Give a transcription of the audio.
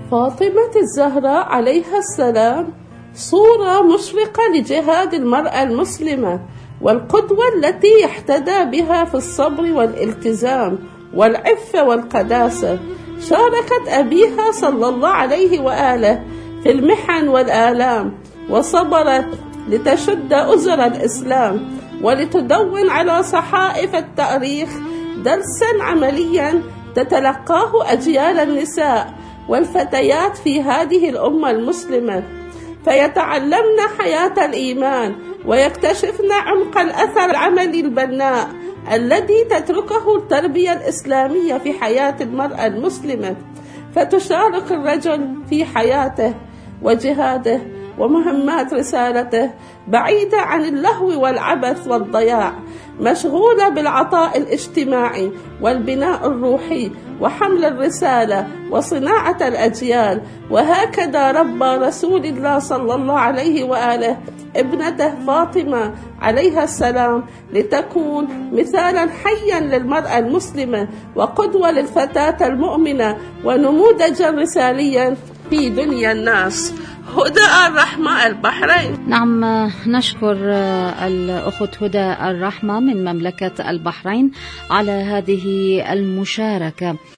فاطمة الزهراء عليها السلام صورة مشرقة لجهاد المرأة المسلمة، والقدوة التي يحتدى بها في الصبر والالتزام والعفة والقداسة. شاركت أبيها صلى الله عليه وآله في المحن والآلام، وصبرت لتشد أزر الإسلام ولتدون على صحائف التاريخ درسا عمليا تتلقاه أجيال النساء والفتيات في هذه الأمة المسلمة، فيتعلمن حياة الإيمان ويكتشفن عمق الأثر العملي البناء الذي تتركه التربية الإسلامية في حياة المرأة المسلمة، فتشارك الرجل في حياته وجهاده ومهمات رسالته بعيدة عن اللهو والعبث والضياع، مشغولة بالعطاء الاجتماعي والبناء الروحي وحمل الرسالة وصناعة الأجيال. وهكذا ربى رسول الله صلى الله عليه وآله ابنته فاطمة عليها السلام لتكون مثالا حيا للمرأة المسلمة وقدوة للفتاة المؤمنة ونموذجا رساليا في دنيا الناس. هدى الرحمة البحرين. نعم، نشكر الأخت هدى الرحمة من مملكة البحرين على هذه المشاركة.